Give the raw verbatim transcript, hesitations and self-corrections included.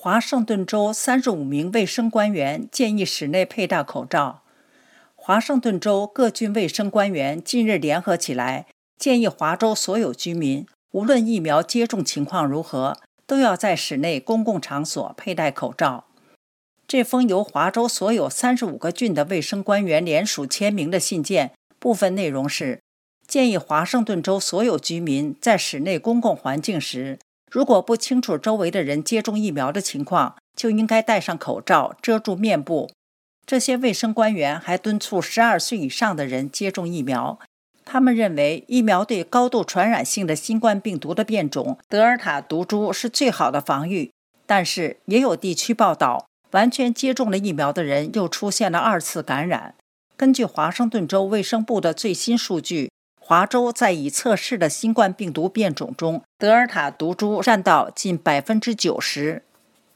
华盛顿州三十五名卫生官员建议室内佩戴口罩。华盛顿州各郡卫生官员近日联合起来，建议华州所有居民，无论疫苗接种情况如何，都要在室内公共场所佩戴口罩。这封由华州所有三十五个郡的卫生官员联署签名的信件，部分内容是建议华盛顿州所有居民在室内公共环境时，如果不清楚周围的人接种疫苗的情况，就应该戴上口罩遮住面部。这些卫生官员还敦促十二岁以上的人接种疫苗。他们认为疫苗对高度传染性的新冠病毒的变种德尔塔毒株是最好的防御，但是也有地区报道，完全接种了疫苗的人又出现了二次感染。根据华盛顿州卫生部的最新数据，华州在已测试的新冠病毒变种中，德尔塔毒株占到近百分之九十。